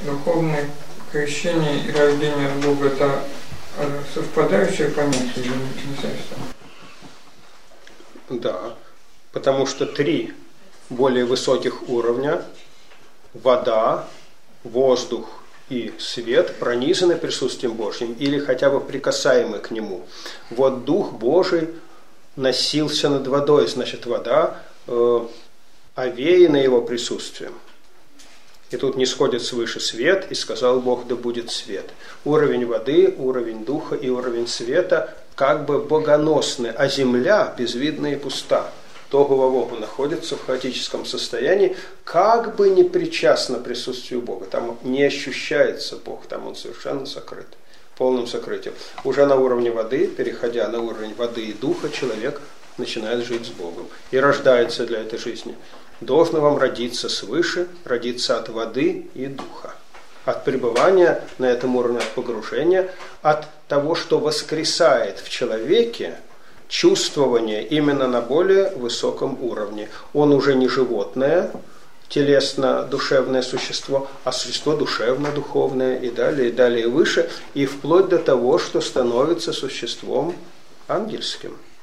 духовное крещение и рождение от Бога – это совпадающие понятия или не совсем? Да, потому что 3 более высоких уровня – вода, воздух и свет – пронизаны присутствием Божьим или хотя бы прикасаемы к нему. Вот Дух Божий носился над водой, значит, вода овеяна его присутствием. И тут не сходит свыше свет, и сказал Бог, да будет свет. Уровень воды, уровень духа и уровень света как бы богоносны, а земля безвидна и пуста. Тогу-во-вогу находится в хаотическом состоянии, как бы не причастно присутствию Бога. Там не ощущается Бог, там он совершенно сокрыт, полным сокрытием. Уже на уровне воды, переходя на уровень воды и духа, человек начинает жить с Богом и рождается для этой жизни. Должно вам родиться свыше, родиться от воды и духа. От пребывания на этом уровне, от погружения, от того, что воскресает в человеке чувствование именно на более высоком уровне. Он уже не животное, телесно-душевное существо, а существо душевно-духовное и далее выше, и вплоть до того, что становится существом ангельским.